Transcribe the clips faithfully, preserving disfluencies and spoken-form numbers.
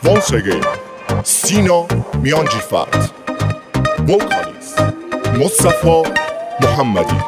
Once again, Sina Mianjifat, vocalist Mustafa Muhammadi.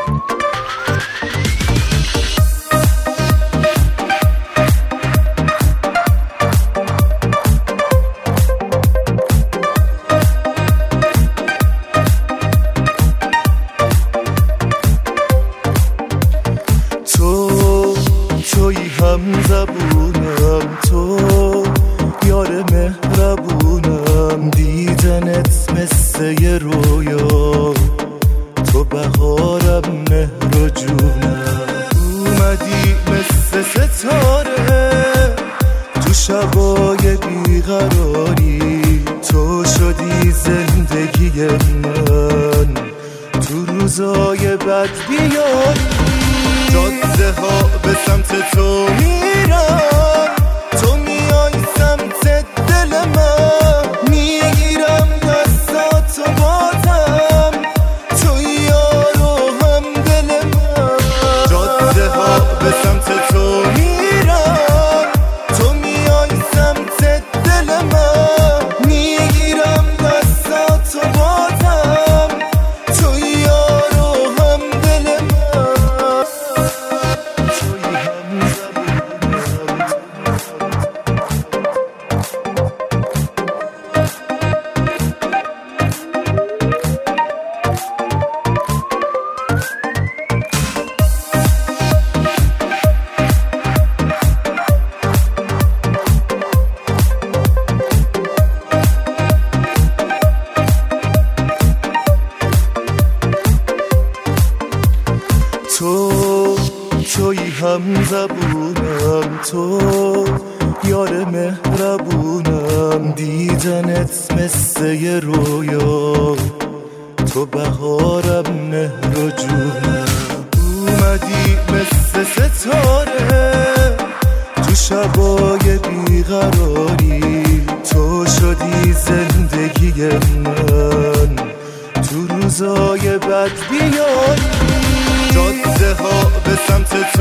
تویی هم زبونم، تو یار مهربونم، دیدنت مثل یه رویا، تو بهارم مهر و جونم، اومدی مثل ستاره تو شبای بیقراری، تو شدی زندگی من تو روزای بد بیاری، جاده ها به سمت تو میرم، تو میای سمت دل من، میگیرم دستاتو بازم، تو یار و هم دل من، جاده ها به سمت تو میرم، تو میای سمت دل من، میگیرم دستاتو بازم، تو یار و هم دل من. تو تویی هم زبونم، تو یار مهربونم، دیدنت مثل یه رویا، تو بهارم مهر و جونم، اومدی مثل ستاره تو شبای بیقراری، تو شدی زندگی من تو روزای بد بیاری، جاده ها به سمت